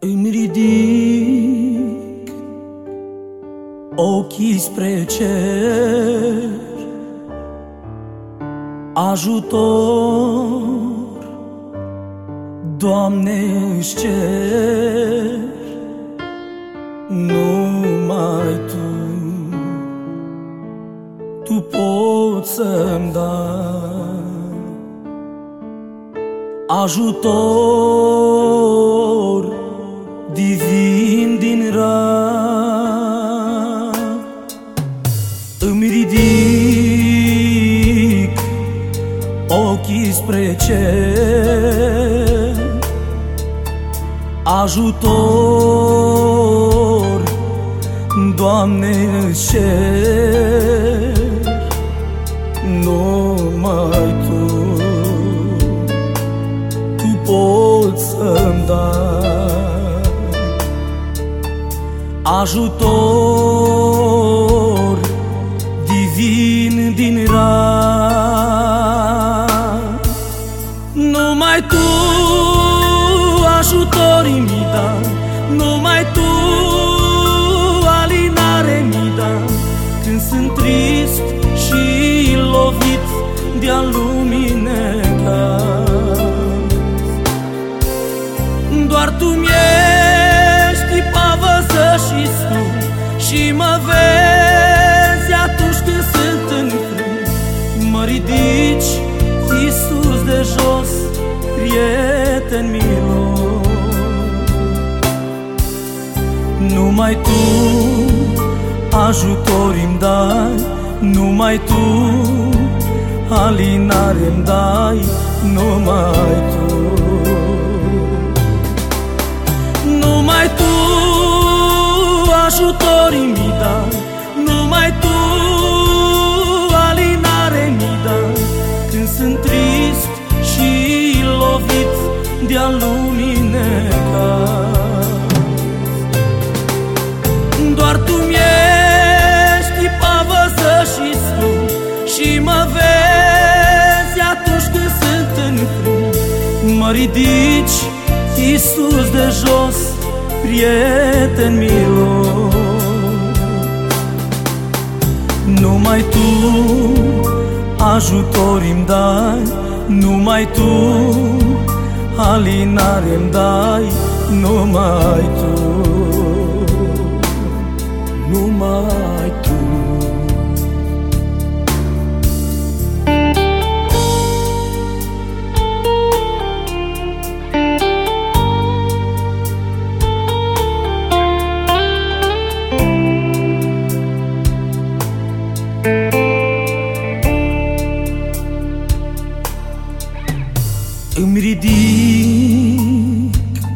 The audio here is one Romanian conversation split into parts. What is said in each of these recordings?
Îmi ridic ochii spre cer, ajutor, Doamne, își cer, numai Tu poți să-mi dai ajutor divin din rar. Îmi ridic ochii spre cer, ajutor, Doamne, îți cer, numai Tu poți să-mi dai ajutor divin din rar. Numai Tu ajutorii mi dai, numai Tu alinare mi dai, când sunt trist și lovit de-a lumii necaz. Doar Tu mi-ești pavăză și stul și mă vezi atunci când sunt în frânt. Mă ridici, Iisus, de jos, prieten milos. Numai Tu ajutor îmi dai, numai Tu alinare îmi dai, numai Tu. Numai Tu ajutor mi dai, numai Tu alinare mi dai, când sunt trist și lovit de-a lumii necaz. Doar Tu mi-ești pavăză și stul și mă vezi atunci când sunt în frânt. Mă ridici, Iisus, de jos, prieten milos. Numai Tu ajutor îmi dai, numai Tu alinare îmi dai, numai Tu, numai Tu. Îmi ridic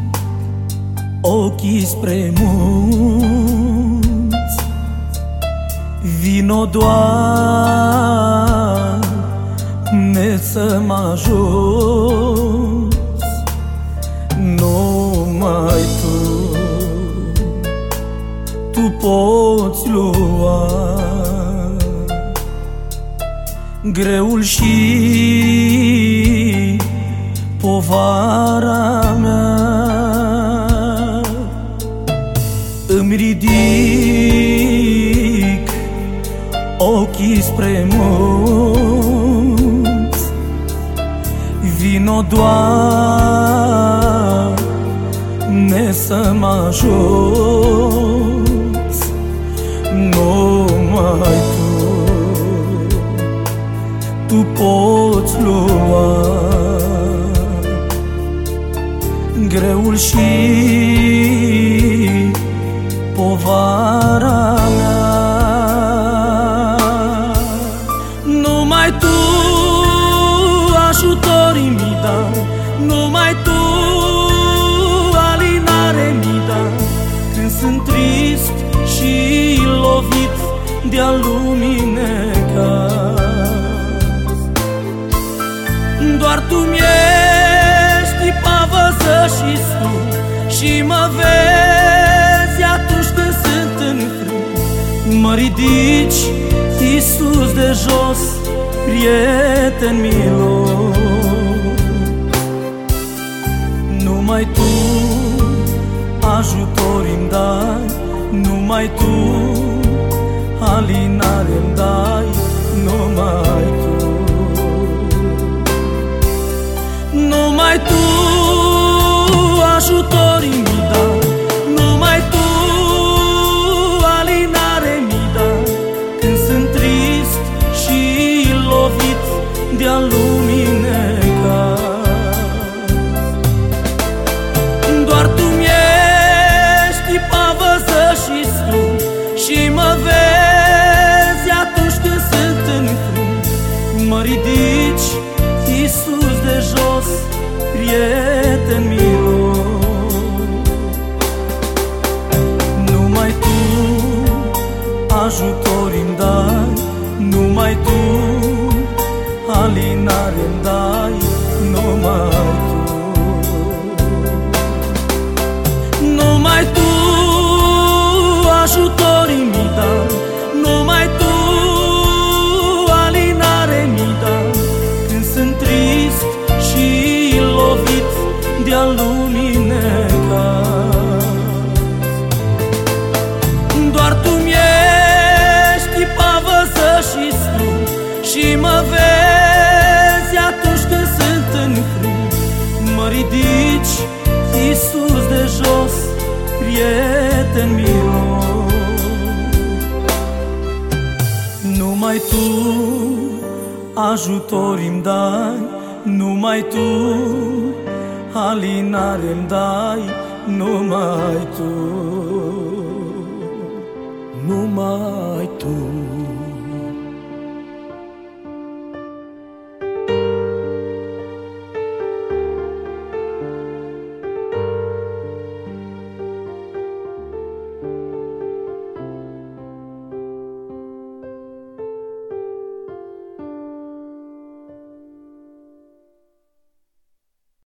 ochii spre munți, vino, Doamne, să mă ajuți, numai Tu poți lua greul și povara mea. Îmi ridic ochii spre munți, vino, Doamne, să mă ajuți, numai Tu poți lua greul și povara mea. Numai Tu ajutor mi dai, numai Tu alinare mi dai, când sunt trist și lovit de-a lumii necaz. Doar Tu mi-ești pavăză și stul și mă vezi atunci când sunt în frânt. Mă ridici, Iisus, de jos, prieten milos. Numai Tu ajutor-mi dai, numai Tu, alinare-mi dai, numai Tu. Numai Tu, ajutor-mi dai, numai Tu, alinare-mi dai, când sunt trist și lovit de-a lumii necaz. Doar Tu-mi ești pavăză și strum și mă vezi atunci când sunt în frunte. Mă ridici, Iisus, de jos, prieten milos. Numai Tu, ajutor-mi dai, numai Tu, alinare-mi dai, numai Tu. Numai Tu, ajutor-mi dai, numai Tu, alinare-mi dai, când sunt trist și lovit de-a lumii necaz. Doar Tu-mi ești pavăză și strum și mă vezi atunci când sunt în frunte. Mă ridici, Iisus, de jos, prieten milos. Numai Tu, ajutor-mi dai, numai Tu, alinare-mi dai, numai Tu.